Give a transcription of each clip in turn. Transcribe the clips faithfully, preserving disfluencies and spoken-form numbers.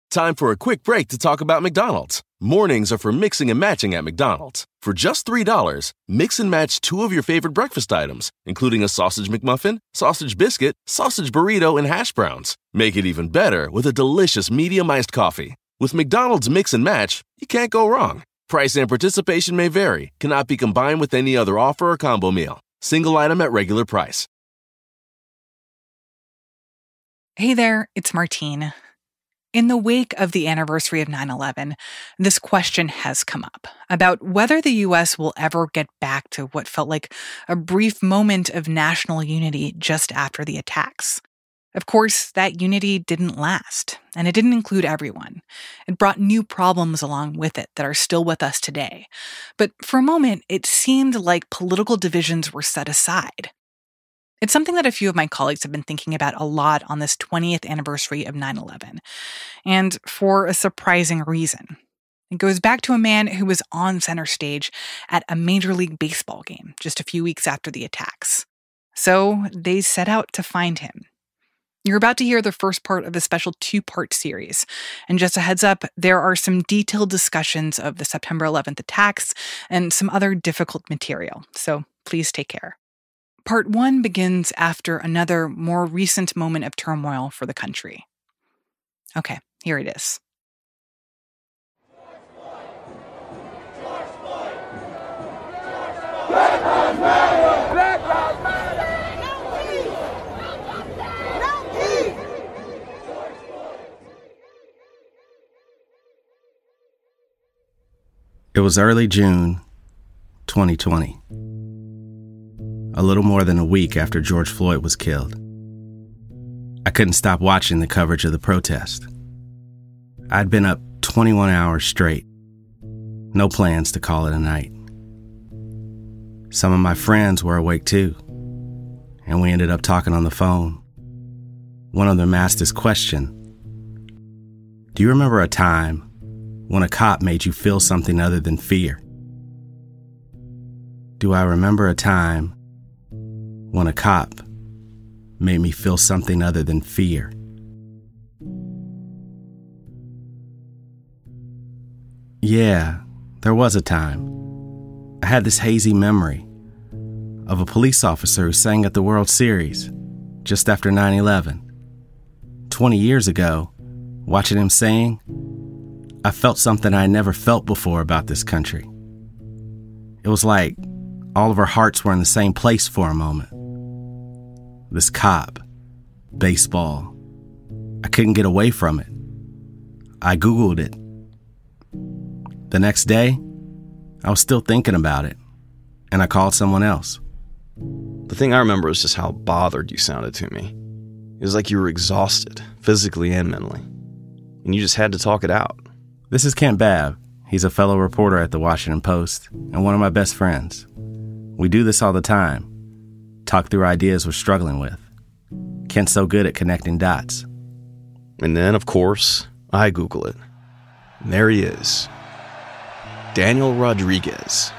Time for a quick break to talk about McDonald's. Mornings are for mixing and matching at McDonald's. For just three dollars, mix and match two of your favorite breakfast items, including a sausage McMuffin, sausage biscuit, sausage burrito, and hash browns. Make it even better with a delicious medium iced coffee. With McDonald's Mix and Match, you can't go wrong. Price and participation may vary. Cannot be combined with any other offer or combo meal. Single item at regular price. Hey there, it's Martine. In the wake of the anniversary of nine eleven, this question has come up about whether the U S will ever get back to what felt like a brief moment of national unity just after the attacks. Of course, that unity didn't last, and it didn't include everyone. It brought new problems along with it that are still with us today. But for a moment, it seemed like political divisions were set aside. It's something that a few of my colleagues have been thinking about a lot on this twentieth anniversary of nine eleven, and for a surprising reason. It goes back to a man who was on center stage at a Major League Baseball game just a few weeks after the attacks. So they set out to find him. You're about to hear the first part of a special two-part series. And just a heads up, there are some detailed discussions of the September eleventh attacks and some other difficult material, so please take care. Part one begins after another, more recent moment of turmoil for the country. Okay, here it is. Black Lives Matter! Black Lives Matter! No peace! No peace! It was early June twenty twenty. A little more than a week after George Floyd was killed. I couldn't stop watching the coverage of the protest. I'd been up twenty-one hours straight. No plans to call it a night. Some of my friends were awake too, and we ended up talking on the phone. One of them asked this question: do you remember a time when a cop made you feel something other than fear? Do I remember a time when a cop made me feel something other than fear? Yeah, there was a time. I had this hazy memory of a police officer who sang at the World Series just after nine eleven. twenty years ago, watching him sing, I felt something I never felt before about this country. It was like all of our hearts were in the same place for a moment. This cop, baseball, I couldn't get away from it. I Googled it. The next day, I was still thinking about it, and I called someone else. The thing I remember is just how bothered you sounded to me. It was like you were exhausted, physically and mentally, and you just had to talk it out. This is Kent Babb. He's a fellow reporter at the Washington Post and one of my best friends. We do this all the time. Talk through ideas we're struggling with. Kent's so good at connecting dots. And then, of course, I Google it. And there he is. Daniel Rodriguez.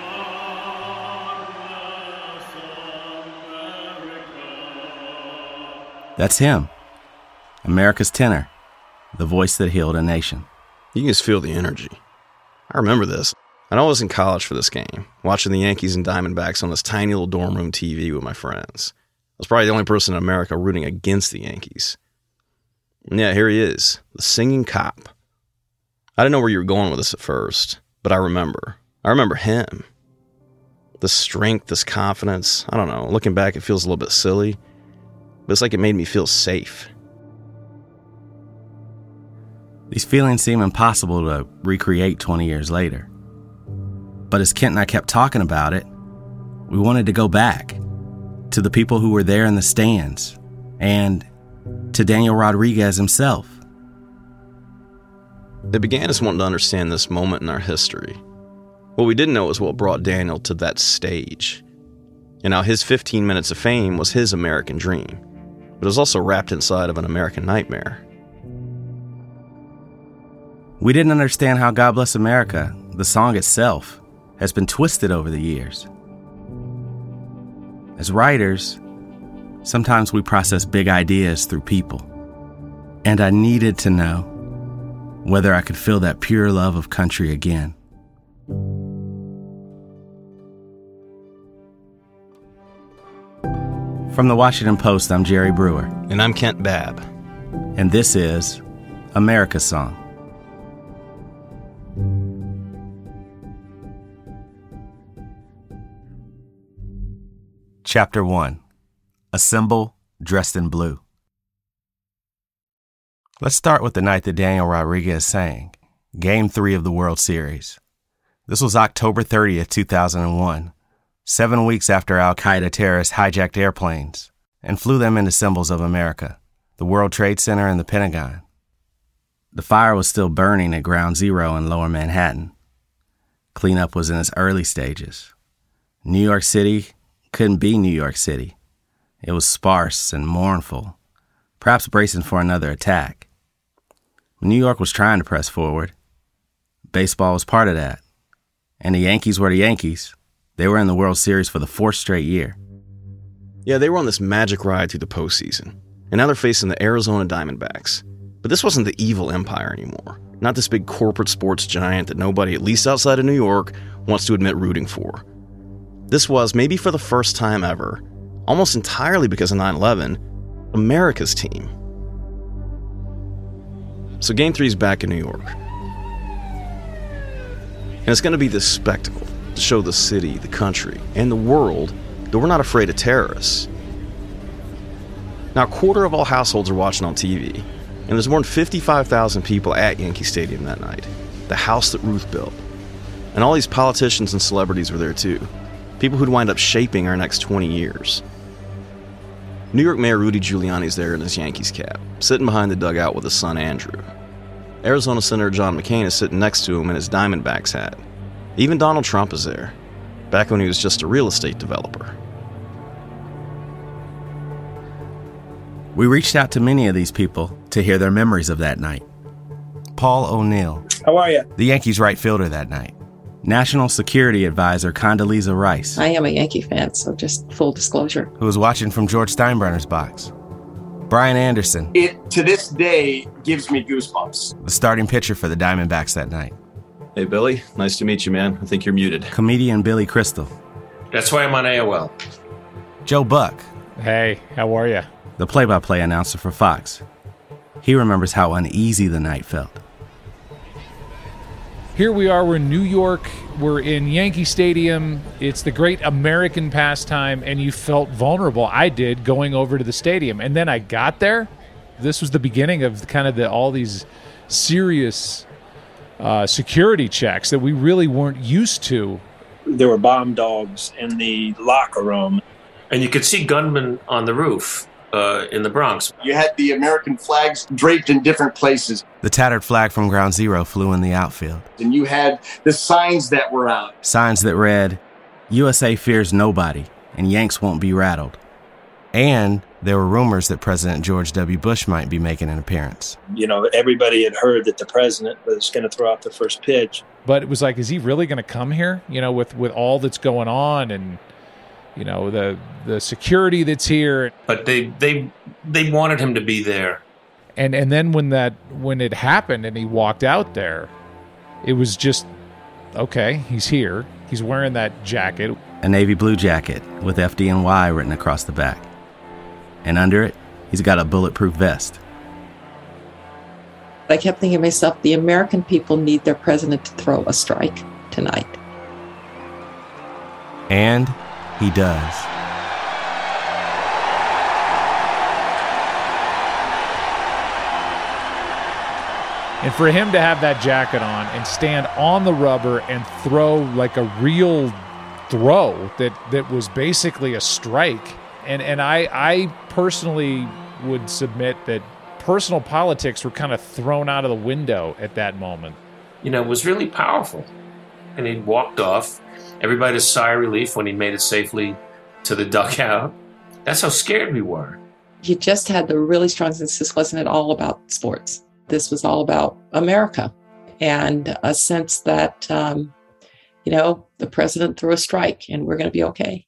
That's him. America's tenor. The voice that healed a nation. You can just feel the energy. I remember this. I know I was in college for this game, watching the Yankees and Diamondbacks on this tiny little dorm room T V with my friends. I was probably the only person in America rooting against the Yankees. And yeah, here he is, the singing cop. I didn't know where you were going with this at first, but I remember. I remember him. This strength, this confidence. I don't know, looking back it feels a little bit silly, but it's like it made me feel safe. These feelings seem impossible to recreate twenty years later. But as Kent and I kept talking about it, we wanted to go back to the people who were there in the stands and to Daniel Rodriguez himself. It began as wanting to understand this moment in our history. What we didn't know was what brought Daniel to that stage, and how his fifteen minutes of fame was his American dream, but it was also wrapped inside of an American nightmare. We didn't understand how God Bless America, the song itself, has been twisted over the years. As writers, sometimes we process big ideas through people. And I needed to know whether I could feel that pure love of country again. From the Washington Post, I'm Jerry Brewer. And I'm Kent Babb. And this is America's Song. Chapter one. A Symbol Dressed in Blue. Let's start with the night that Daniel Rodriguez sang, Game three of the World Series. This was October thirtieth, two thousand one, seven weeks after al-Qaeda terrorists hijacked airplanes and flew them into symbols of America, the World Trade Center and the Pentagon. The fire was still burning at Ground Zero in Lower Manhattan. Cleanup was in its early stages. New York City couldn't be New York City. It was sparse and mournful, perhaps bracing for another attack. New York was trying to press forward. Baseball was part of that. And the Yankees were the Yankees. They were in the World Series for the fourth straight year. Yeah, they were on this magic ride through the postseason. And now they're facing the Arizona Diamondbacks. But this wasn't the evil empire anymore. Not this big corporate sports giant that nobody, at least outside of New York, wants to admit rooting for. This was, maybe for the first time ever, almost entirely because of nine eleven, America's team. So Game three is back in New York. And it's going to be this spectacle to show the city, the country, and the world that we're not afraid of terrorists. Now, a quarter of all households are watching on T V, and there's more than fifty-five thousand people at Yankee Stadium that night, the house that Ruth built. And all these politicians and celebrities were there too, people who'd wind up shaping our next twenty years. New York Mayor Rudy Giuliani's there in his Yankees cap, sitting behind the dugout with his son Andrew. Arizona Senator John McCain is sitting next to him in his Diamondbacks hat. Even Donald Trump is there, back when he was just a real estate developer. We reached out to many of these people to hear their memories of that night. Paul O'Neill. How are you? The Yankees right fielder that night. National Security Advisor Condoleezza Rice. I am a Yankee fan, so just full disclosure. Who was watching from George Steinbrenner's box. Brian Anderson. It, to this day, gives me goosebumps. The starting pitcher for the Diamondbacks that night. Hey, Billy. Nice to meet you, man. I think you're muted. Comedian Billy Crystal. That's why I'm on A O L. Joe Buck. Hey, how are you? The play-by-play announcer for Fox. He remembers how uneasy the night felt. Here we are, we're in New York, we're in Yankee Stadium, it's the great American pastime, and you felt vulnerable. I did, going over to the stadium. And then I got there, this was the beginning of kind of the, all these serious uh, security checks that we really weren't used to. There were bomb dogs in the locker room. And you could see gunmen on the roof. Uh, in the Bronx. You had the American flags draped in different places. The tattered flag from Ground Zero flew in the outfield. And you had the signs that were out. Signs that read, U S A fears nobody, and Yanks won't be rattled. And there were rumors that President George W. Bush might be making an appearance. You know, everybody had heard that the president was going to throw out the first pitch. But it was like, is he really going to come here? You know, with, with all that's going on and... You know, the the security that's here. But they they they wanted him to be there. And and then when that when it happened and he walked out there, it was just, okay, he's here. He's wearing that jacket. A navy blue jacket with F D N Y written across the back. And under it, he's got a bulletproof vest. I kept thinking to myself, the American people need their president to throw a strike tonight. And he does. And for him to have that jacket on and stand on the rubber and throw like a real throw that, that was basically a strike. And and I I personally would submit that personal politics were kind of thrown out of the window at that moment. You know, it was really powerful. And he walked off. Everybody had a sigh of relief when he made it safely to the dugout. That's how scared we were. You just had the really strong sense this wasn't at all about sports. This was all about America, and a sense that, um, you know, the president threw a strike and we're going to be okay.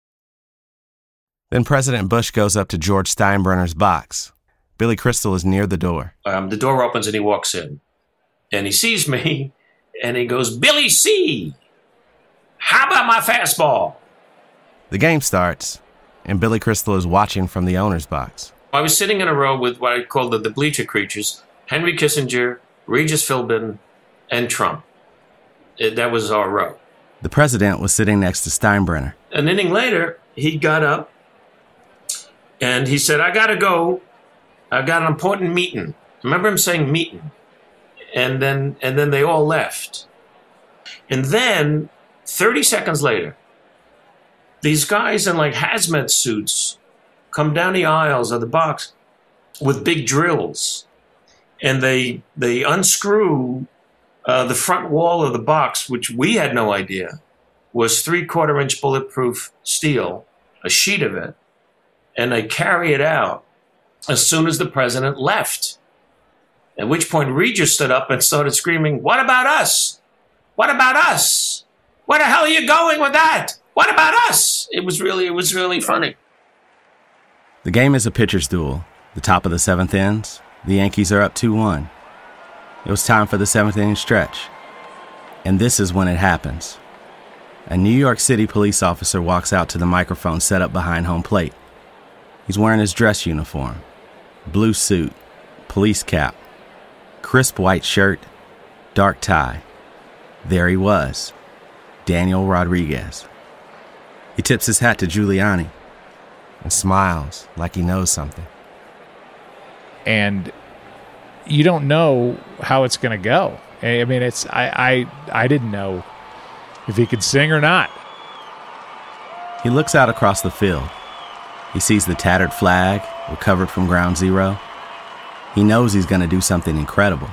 Then President Bush goes up to George Steinbrenner's box. Billy Crystal is near the door. Um, the door opens and he walks in. And he sees me, and he goes, Billy C., how about my fastball? The game starts, and Billy Crystal is watching from the owner's box. I was sitting in a row with what I called the, the bleacher creatures, Henry Kissinger, Regis Philbin, and Trump. It, that was our row. The president was sitting next to Steinbrenner. An inning later, he got up, and he said, I got to go. I've got an important meeting. Remember him saying meeting. And then, and then they all left. And then, thirty seconds later, these guys in like hazmat suits come down the aisles of the box with big drills. And they they unscrew uh, the front wall of the box, which we had no idea was three-quarter inch bulletproof steel, a sheet of it. And they carry it out as soon as the president left. At which point Regis stood up and started screaming, what about us? What about us? Where the hell are you going with that? What about us? It was really, it was really funny. The game is a pitcher's duel. The top of the seventh ends. The Yankees are up two one. It was time for the seventh inning stretch. And this is when it happens. A New York City police officer walks out to the microphone set up behind home plate. He's wearing his dress uniform. Blue suit, police cap, crisp white shirt, dark tie. There he was, Daniel Rodriguez. He tips his hat to Giuliani and smiles like he knows something. And you don't know how it's going to go. I mean, it's I, I I didn't know if he could sing or not. He looks out across the field. He sees the tattered flag recovered from ground zero. He knows he's going to do something incredible.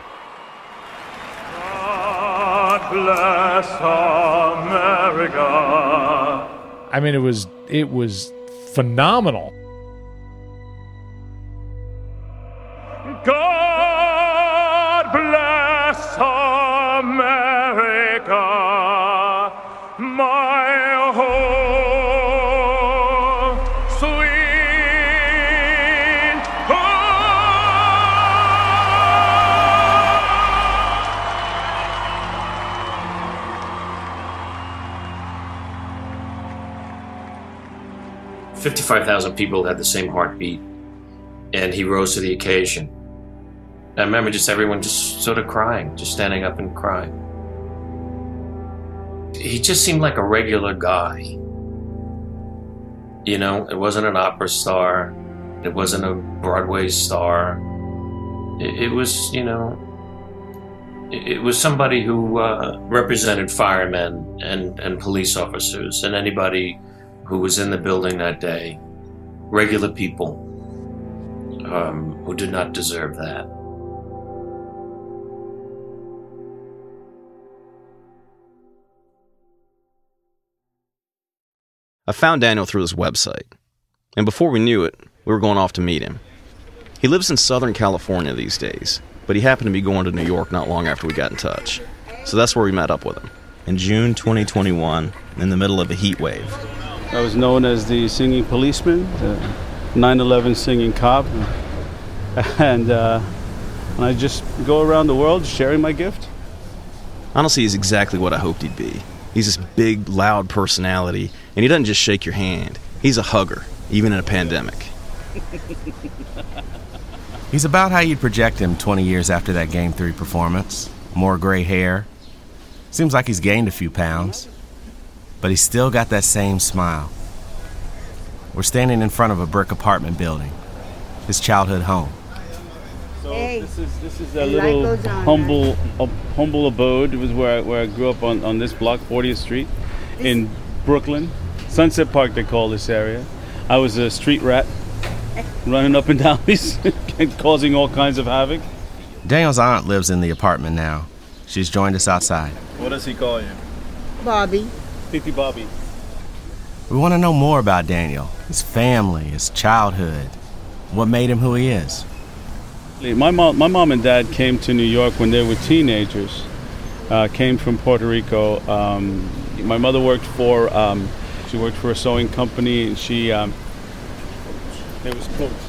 God bless America. I mean, it was it was phenomenal. God bless America, my home, sweet home. fifty-five thousand people had the same heartbeat, and he rose to the occasion. I remember just everyone just sort of crying, just standing up and crying. He just seemed like a regular guy. You know, it wasn't an opera star. It wasn't a Broadway star. It, it was, you know, it, it was somebody who uh, represented firemen and, and police officers and anybody who was in the building that day. Regular people um, who did not deserve that. I found Daniel through his website, and before we knew it, we were going off to meet him. He lives in Southern California these days, but he happened to be going to New York not long after we got in touch. So that's where we met up with him. In June twenty twenty-one, in the middle of a heat wave. I was known as the singing policeman, the nine eleven singing cop, and, uh, and I just go around the world sharing my gift. Honestly, he's exactly what I hoped he'd be. He's this big, loud personality, and he doesn't just shake your hand. He's a hugger, even in a pandemic. He's about how you'd project him twenty years after that Game three performance. More gray hair. Seems like he's gained a few pounds. But he's still got that same smile. We're standing in front of a brick apartment building. His childhood home. So hey, this is this is a little on, humble uh, humble abode. It was where I, where I grew up on, on this block, fortieth Street, this in Brooklyn. Sunset Park, they call this area. I was a street rat, running up and down these and causing all kinds of havoc. Daniel's aunt lives in the apartment now. She's joined us outside. What does he call you? Bobby. Titi Bobby. We want to know more about Daniel, his family, his childhood, what made him who he is. My mom, my mom and dad came to New York when they were teenagers. Uh, came from Puerto Rico. Um, my mother worked for she worked for a sewing company, and she um, it was coats.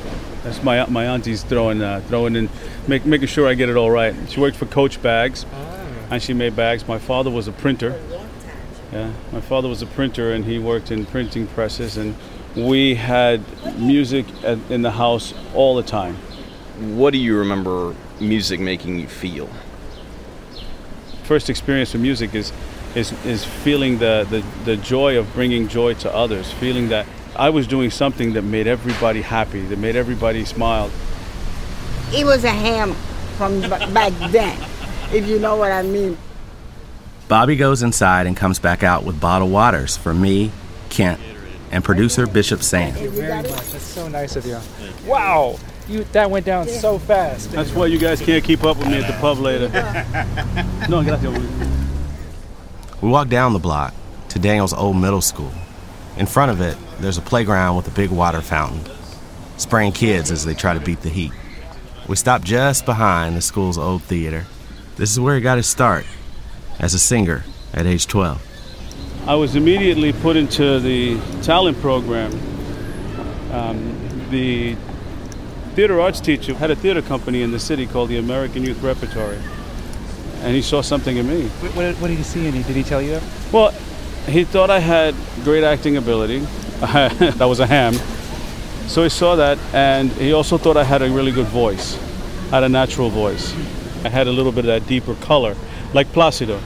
That's my my auntie's throwing uh, throwing in, make, making sure I get it all right. She worked for Coach Bags, and she made bags. My father was a printer. Yeah, my father was a printer, and he worked in printing presses, and we had music at, in the house all the time. What do you remember music making you feel? First experience with music is is is feeling the, the, the joy of bringing joy to others, feeling that I was doing something that made everybody happy, that made everybody smile. It was a ham from back then, if you know what I mean. Bobby goes inside and comes back out with bottled waters for me, Kent, and producer Bishop Sam. Thank you very much. That's so nice of you. Wow, you that went down so fast. That's why you guys can't keep up with me at the pub later. No, get out there. We walk down the block to Daniel's old middle school. In front of it, there's a playground with a big water fountain, spraying kids as they try to beat the heat. We stop just behind the school's old theater. This is where he got his start as a singer at age twelve. I was immediately put into the talent program. Um, the theater arts teacher had a theater company in the city called the American Youth Repertory, and he saw something in me. What, what, what did he see in you? Did he tell you that? Well, he thought I had great acting ability. That was a ham. So he saw that, and he also thought I had a really good voice. I had a natural voice. I had a little bit of that deeper color, like Placido.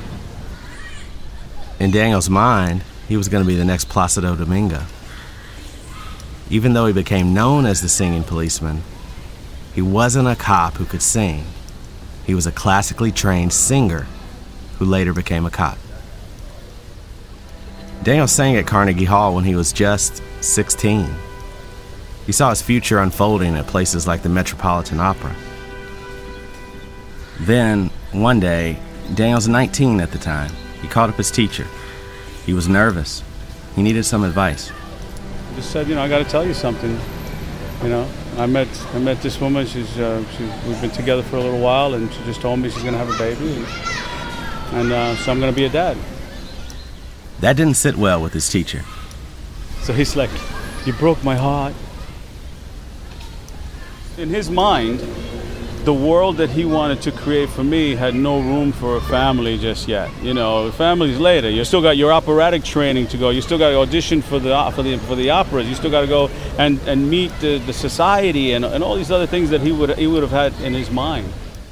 In Daniel's mind, he was going to be the next Placido Domingo. Even though he became known as the singing policeman, he wasn't a cop who could sing. He was a classically trained singer who later became a cop. Daniel sang at Carnegie Hall when he was just sixteen. He saw his future unfolding at places like the Metropolitan Opera. Then, one day, Daniel's nineteen at the time. He called up his teacher. He was nervous. He needed some advice. I just said, you know, I got to tell you something. You know, I met I met this woman. She's uh, she, we've been together for a little while, and she just told me she's going to have a baby, and, and uh, so I'm going to be a dad. That didn't sit well with his teacher. So he's like, you broke my heart. In his mind, the world that he wanted to create for me had no room for a family just yet. You know, family's later. You still got your operatic training to go. You still got to audition for the for the for the operas. You still got to go and, and meet the, the society and, and all these other things that he would he would have had in his mind.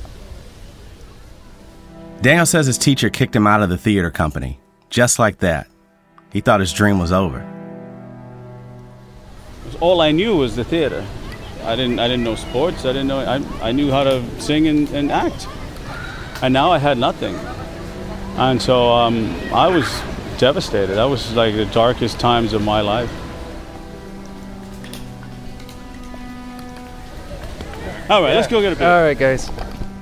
Daniel says his teacher kicked him out of the theater company. Just like that. He thought his dream was over. All I knew was the theater. I didn't I didn't know sports. I didn't know I I knew how to sing and, and act. And now I had nothing. And so um, I was devastated. That was like the darkest times of my life. All right, yeah. Let's go get a beer. All right, guys.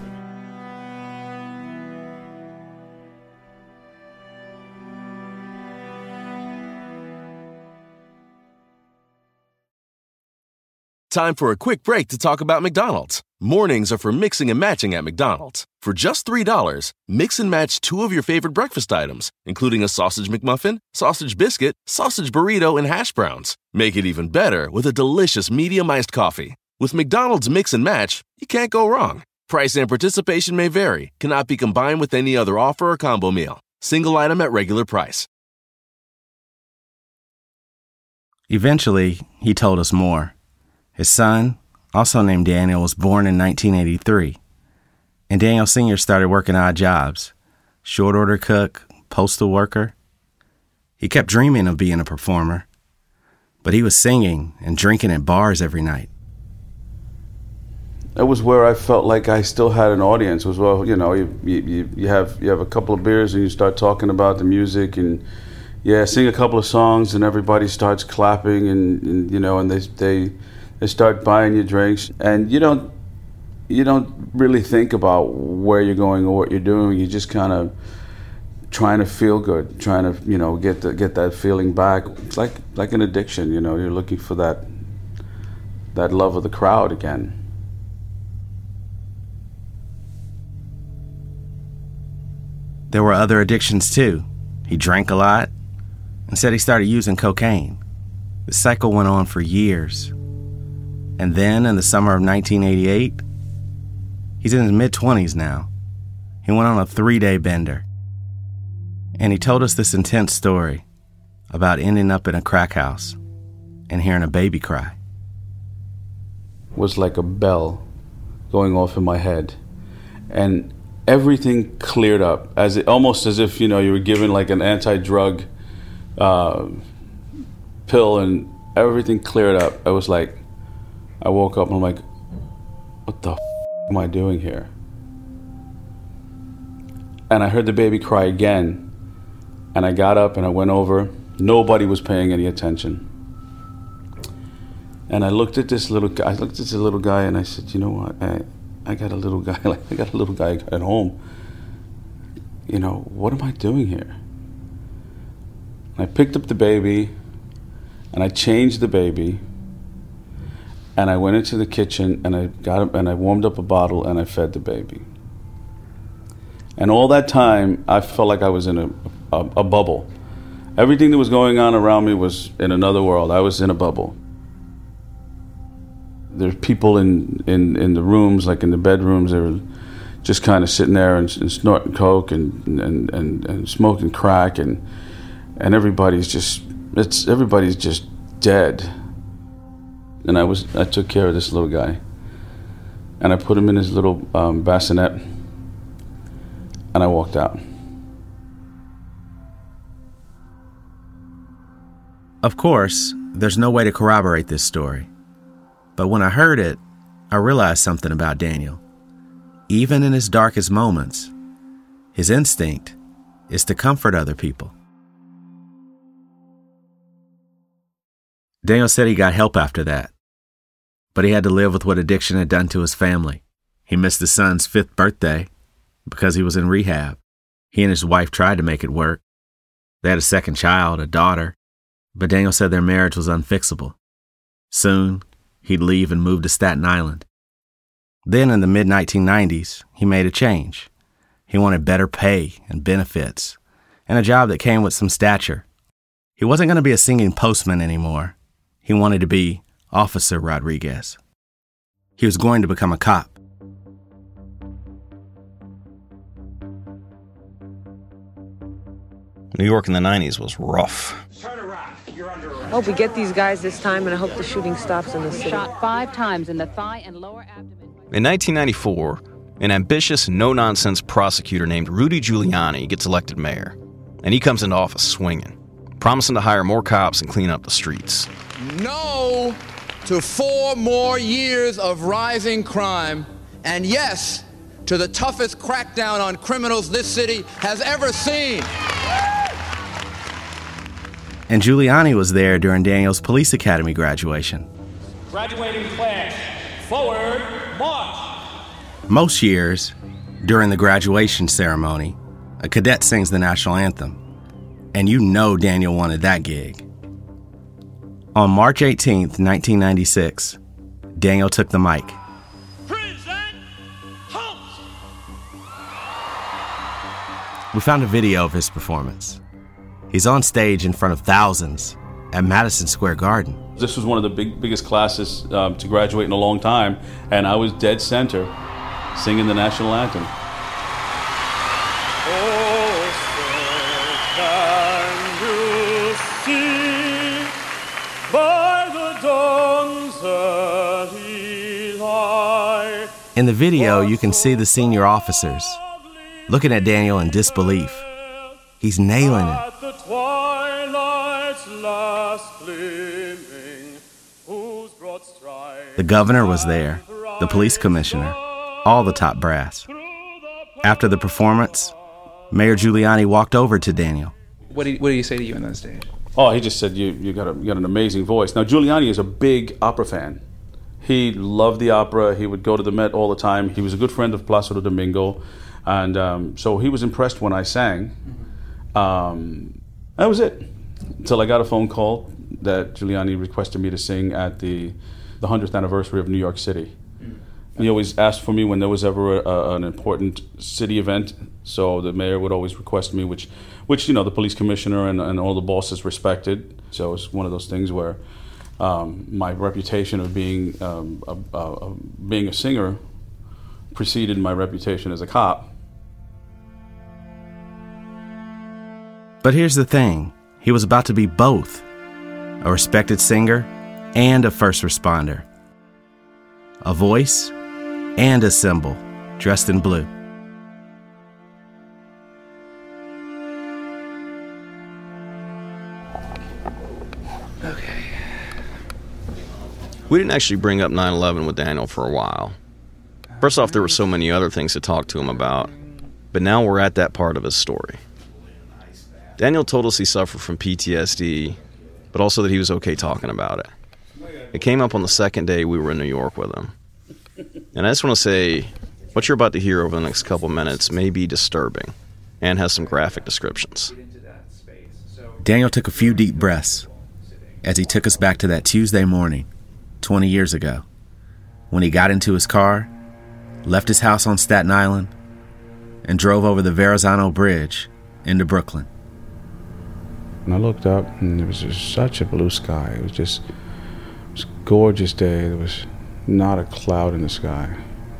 Time for a quick break to talk about McDonald's. Mornings are for mixing and matching at McDonald's. For just three dollars, mix and match two of your favorite breakfast items, including a sausage McMuffin, sausage biscuit, sausage burrito, and hash browns. Make it even better with a delicious medium iced coffee. With McDonald's Mix and Match, you can't go wrong. Price and participation may vary, cannot be combined with any other offer or combo meal. Single item at regular price. Eventually, he told us more. His son, also named Daniel, was born in nineteen eighty-three, and Daniel Senior started working odd jobs, short order cook, postal worker. He kept dreaming of being a performer, but he was singing and drinking at bars every night. That was where I felt like I still had an audience. Was well, you know, you, you you have you have a couple of beers and you start talking about the music and yeah, sing a couple of songs and everybody starts clapping and, and you know and they they. They start buying you drinks, and you don't you don't really think about where you're going or what you're doing. You're just kind of trying to feel good, trying to you know get the, get that feeling back. It's like like an addiction, you know. You're looking for that that love of the crowd again. There were other addictions too. He drank a lot and said he started using cocaine. The cycle went on for years. And then, in the summer of nineteen eighty-eight, he's in his mid-twenties now. He went on a three-day bender. And he told us this intense story about ending up in a crack house and hearing a baby cry. It was like a bell going off in my head. And everything cleared up, as it, almost as if, you know, you were given like an anti-drug uh, pill, and everything cleared up. I was like, I woke up and I'm like, what the f*** am I doing here? And I heard the baby cry again. And I got up and I went over. Nobody was paying any attention. And I looked at this little guy. I looked at this little guy and I said, you know what? I, I got a little guy. Like I got a little guy at home. You know, what am I doing here? And I picked up the baby and I changed the baby. And I went into the kitchen and I got up and I warmed up a bottle and I fed the baby. And all that time, I felt like I was in a, a, a bubble. Everything that was going on around me was in another world. I was in a bubble. There's people in, in, in the rooms, like in the bedrooms, they were just kind of sitting there and, and snorting coke and, and, and, and smoking crack, and and everybody's just it's everybody's just dead. And I was I took care of this little guy, and I put him in his little um, bassinet, and I walked out. Of course, there's no way to corroborate this story. But when I heard it, I realized something about Daniel. Even in his darkest moments, his instinct is to comfort other people. Daniel said he got help after that, but he had to live with what addiction had done to his family. He missed his son's fifth birthday because he was in rehab. He and his wife tried to make it work. They had a second child, a daughter, but Daniel said their marriage was unfixable. Soon, he'd leave and move to Staten Island. Then in the mid nineteen nineties, he made a change. He wanted better pay and benefits, and a job that came with some stature. He wasn't going to be a singing postman anymore. He wanted to be Officer Rodriguez. He was going to become a cop. New York in the nineties was rough. Hope we get these guys this time, and I hope the shooting stops in the city. Shot five times in the thigh and lower abdomen. In nineteen ninety-four, an ambitious, no-nonsense prosecutor named Rudy Giuliani gets elected mayor, and he comes into office swinging, promising to hire more cops and clean up the streets. No to four more years of rising crime, and yes to the toughest crackdown on criminals this city has ever seen. And Giuliani was there during Daniel's police academy graduation. Graduating class, forward, march. Most years, during the graduation ceremony, a cadet sings the national anthem. And you know Daniel wanted that gig. On March eighteenth, nineteen ninety-six, Daniel took the mic. Present Holmes. We found a video of his performance. He's on stage in front of thousands at Madison Square Garden. This was one of the big, biggest classes um, to graduate in a long time, and I was dead center singing the national anthem. Oh, can you see by the dawn's early light? In the video, you can see the senior officers looking at Daniel in disbelief. He's nailing it. The governor was there, the police commissioner, all the top brass. After the performance, Mayor Giuliani walked over to Daniel. What did, what did he say to you on that stage? Oh, he just said, you, you, got a, you got an amazing voice. Now, Giuliani is a big opera fan. He loved the opera. He would go to the Met all the time. He was a good friend of Placido Domingo. And um, so he was impressed when I sang. Um, that was it. Until I got a phone call that Giuliani requested me to sing at the the hundredth anniversary of New York City. Mm-hmm. He always asked for me when there was ever a, an important city event, so the mayor would always request me, which, which you know, the police commissioner and, and all the bosses respected. So it was one of those things where Um, my reputation of being um, a, a, a, being a singer preceded my reputation as a cop. But here's the thing. He was about to be both a respected singer and a first responder. A voice and a symbol dressed in blue. Okay. We didn't actually bring up nine eleven with Daniel for a while. First off, there were so many other things to talk to him about, but now we're at that part of his story. Daniel told us he suffered from P T S D, but also that he was okay talking about it. It came up on the second day we were in New York with him. And I just want to say, what you're about to hear over the next couple minutes may be disturbing and has some graphic descriptions. Daniel took a few deep breaths as he took us back to that Tuesday morning, twenty years ago, when he got into his car, left his house on Staten Island, and drove over the Verrazano Bridge into Brooklyn. And I looked up, and it was just such a blue sky. It was just it was a gorgeous day. There was not a cloud in the sky.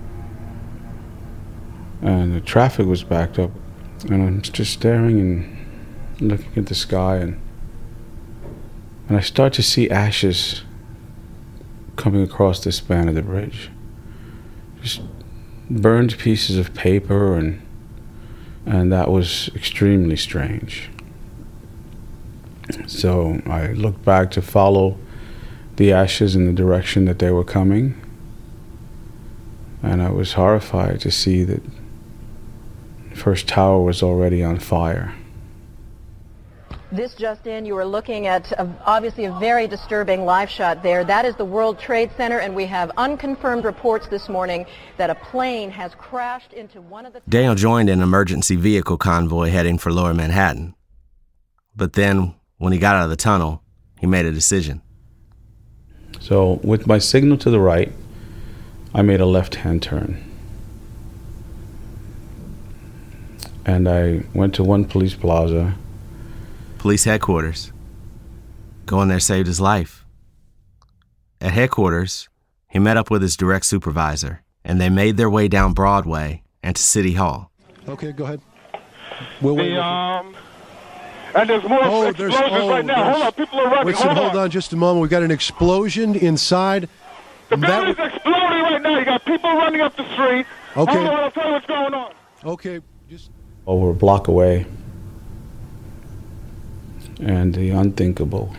And the traffic was backed up. And I'm just staring and looking at the sky, and and I start to see ashes coming across the span of the bridge. Just burned pieces of paper, and and that was extremely strange. So I looked back to follow the ashes in the direction that they were coming, and I was horrified to see that the first tower was already on fire. This just in, you are looking at a, obviously a very disturbing live shot there. That is the World Trade Center, and we have unconfirmed reports this morning that a plane has crashed into one of the... Daniel joined an emergency vehicle convoy heading for Lower Manhattan. But then, when he got out of the tunnel, he made a decision. So, with my signal to the right, I made a left-hand turn. And I went to one police plaza. Police headquarters. Going there saved his life. At headquarters, he met up with his direct supervisor, and they made their way down Broadway and to City Hall. Okay, go ahead. We'll wait. The, um, and there's more oh, explosions there's, oh, right now. Hold on, people are running. Wait, hold, hold on. on just a moment. We've got an explosion inside. The building's was... exploding right now. You got people running up the street. Okay. Hold on, I'll tell you what's going on. Okay, just... Over a block away. And the unthinkable.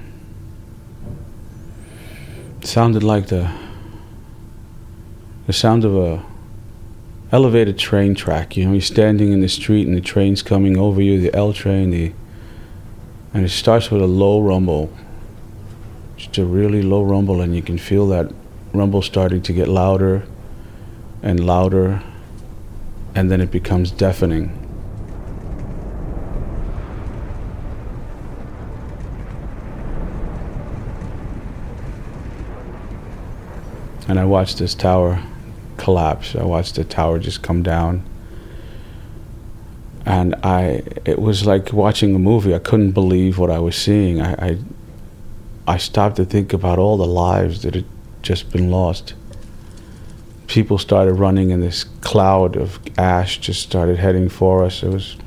It sounded like the the sound of a elevated train track. You know, you're standing in the street and the train's coming over you, the L train, the and it starts with a low rumble. Just a really low rumble, and you can feel that rumble starting to get louder and louder, and then it becomes deafening. And I watched this tower collapse. I watched the tower just come down. And I, it was like watching a movie. I couldn't believe what I was seeing. I, I, I stopped to think about all the lives that had just been lost. People started running, and this cloud of ash just started heading for us. It was,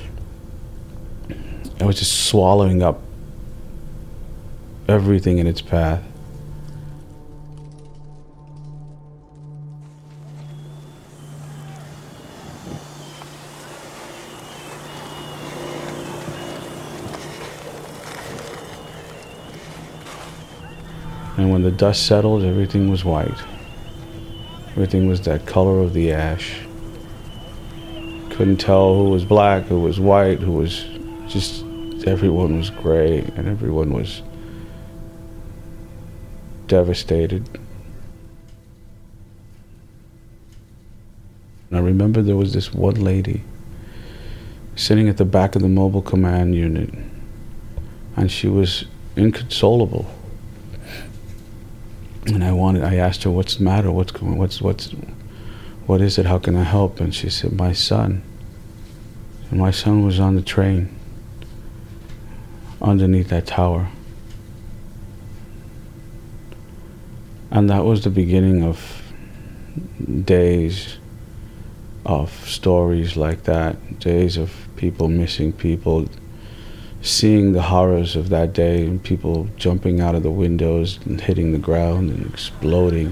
it was just swallowing up everything in its path. And when the dust settled, everything was white. Everything was that color of the ash. Couldn't tell who was black, who was white, who was just, everyone was gray, and everyone was devastated. And I remember there was this one lady sitting at the back of the mobile command unit, and she was inconsolable. And I wanted, I asked her, what's the matter? What's going, what's, what's, what is it? How can I help? And she said, my son. And my son was on the train underneath that tower. And that was the beginning of days of stories like that, days of people missing people, seeing the horrors of that day, and people jumping out of the windows and hitting the ground and exploding.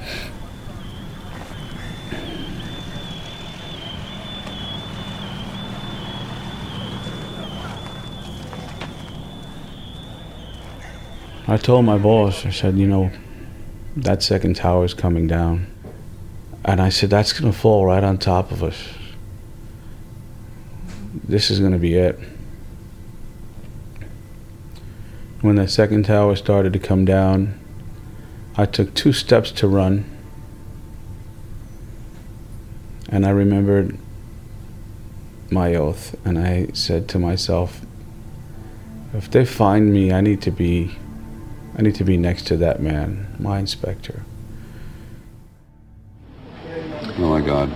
I told my boss, I said, you know, that second tower is coming down. And I said, that's going to fall right on top of us. This is going to be it. When the second tower started to come down, I took two steps to run. And I remembered my oath. And I said to myself, if they find me, I need to be, I need to be next to that man, my inspector. Oh my God.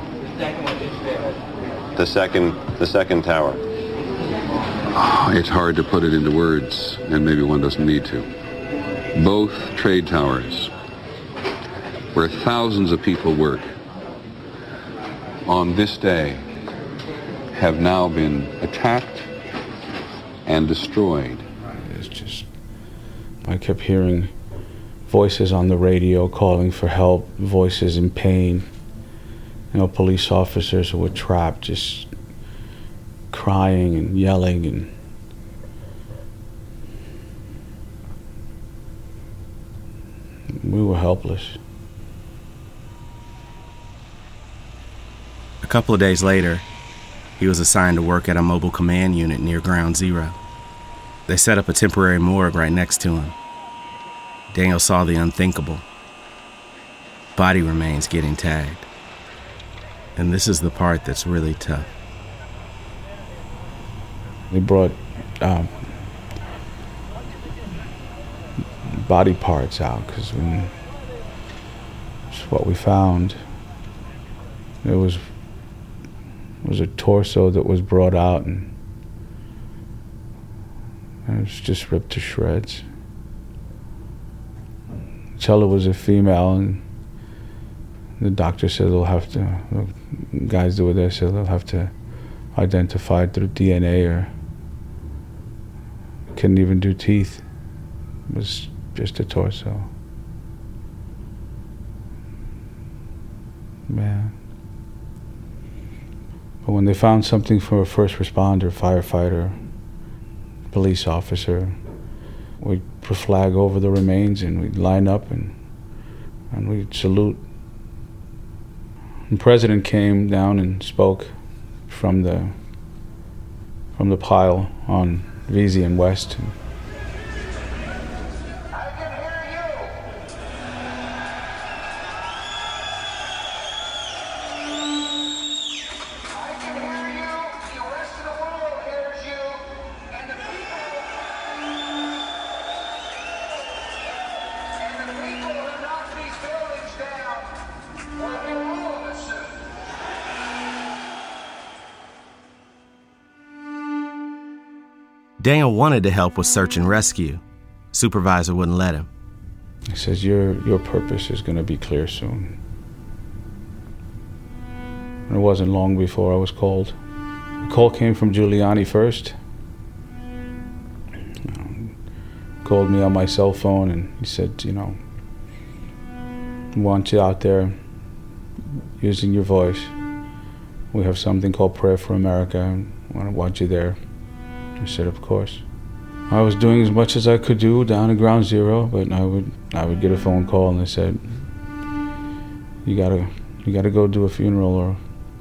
The second, the second tower. It's hard to put it into words, and maybe one doesn't need to. Both trade towers, where thousands of people work, on this day have now been attacked and destroyed. It's just, I kept hearing voices on the radio calling for help, voices in pain. You know, police officers who were trapped, just crying and yelling, and we were helpless. A couple of days later, he was assigned to work at a mobile command unit near Ground Zero. They set up a temporary morgue right next to him. Daniel saw the unthinkable. Body remains getting tagged. And this is the part that's really tough. They brought um, body parts out, because when it's what we found, it was it was a torso that was brought out, and, and it was just ripped to shreds. Chella was a female, and the doctor said they'll have to, the guys that were there said they'll have to identify it through D N A, or couldn't even do teeth. It was just a torso. Man. But when they found something for a first responder, firefighter, police officer, we'd put a flag over the remains and we'd line up and, and we'd salute. The president came down and spoke from the from the pile on Vesey and West. Daniel wanted to help with search and rescue. Supervisor wouldn't let him. He says, your, your purpose is going to be clear soon. And it wasn't long before I was called. The call came from Giuliani first. Um, called me on my cell phone and he said, you know, I want you out there using your voice. We have something called Prayer for America, and I want you there. I said, of course. I was doing as much as I could do down at Ground Zero, but I would I would get a phone call and they said, you gotta you gotta go do a funeral, or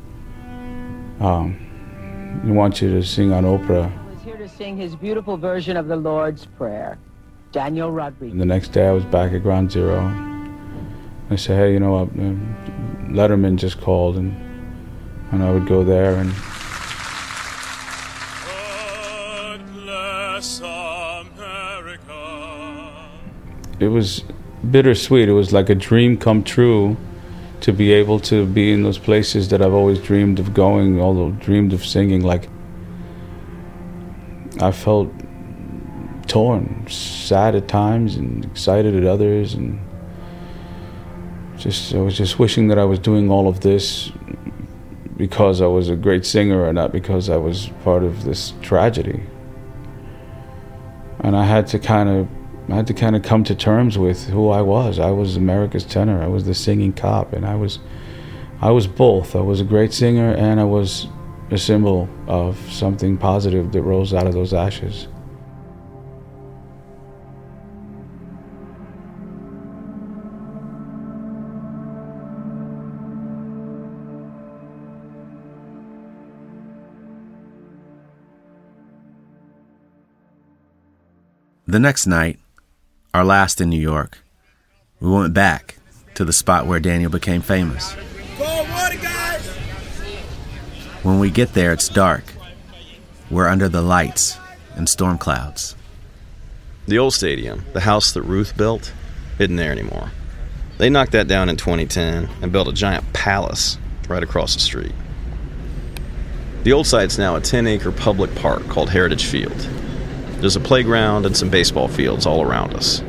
um, we want you to sing on Oprah. He was here to sing his beautiful version of the Lord's Prayer. Daniel Rodriguez. And the next day I was back at Ground Zero. I said, hey, you know what, Letterman just called, and and I would go there and it was bittersweet. It was like a dream come true to be able to be in those places that I've always dreamed of going, although dreamed of singing. Like, I felt torn, sad at times and excited at others, and Just I was just wishing that I was doing all of this because I was a great singer and not because I was part of this tragedy. And I had to kind of I had to kind of come to terms with who I was. I was America's tenor. I was the singing cop, and I was I was both. I was a great singer, and I was a symbol of something positive that rose out of those ashes. The next night, our last in New York, we went back to the spot where Daniel became famous. Cold water, guys! When we get there, it's dark. We're under the lights and storm clouds. The old stadium, the house that Ruth built, isn't there anymore. They knocked that down in twenty ten and built a giant palace right across the street. The old site's now a ten-acre public park called Heritage Field. There's a playground and some baseball fields all around us.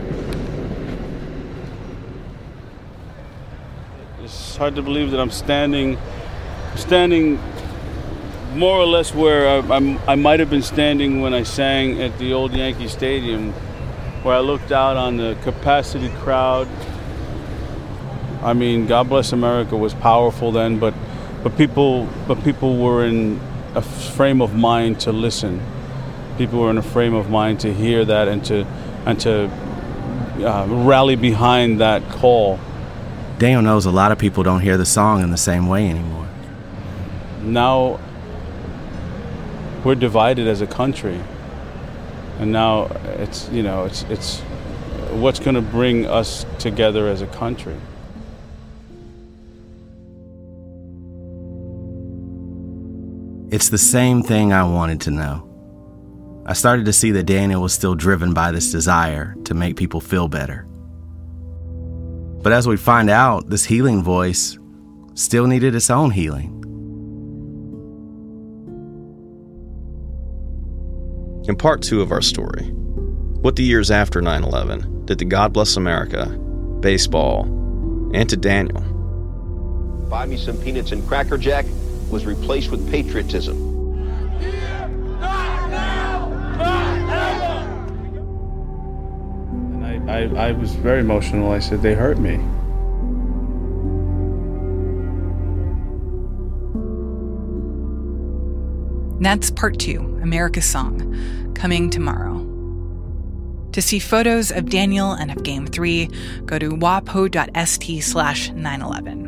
It's hard to believe that I'm standing, standing more or less where I, I'm, I might have been standing when I sang at the old Yankee Stadium, where I looked out on the capacity crowd. I mean, God Bless America was powerful then, but but people but people were in a frame of mind to listen. People were in a frame of mind to hear that and to and to uh, rally behind that call. Daniel knows a lot of people don't hear the song in the same way anymore. Now we're divided as a country, and now it's you know it's it's what's going to bring us together as a country. It's the same thing I wanted to know. I started to see that Daniel was still driven by this desire to make people feel better. But as we find out, this healing voice still needed its own healing. In part two of our story, what the years after nine eleven did to God Bless America, baseball, and to Daniel. Buy me some peanuts and Cracker Jack was replaced with patriotism. I, I was very emotional. I said, they hurt me. That's part two, America's Song, coming tomorrow. To see photos of Daniel and of Game three, go to wapo.st slash 911.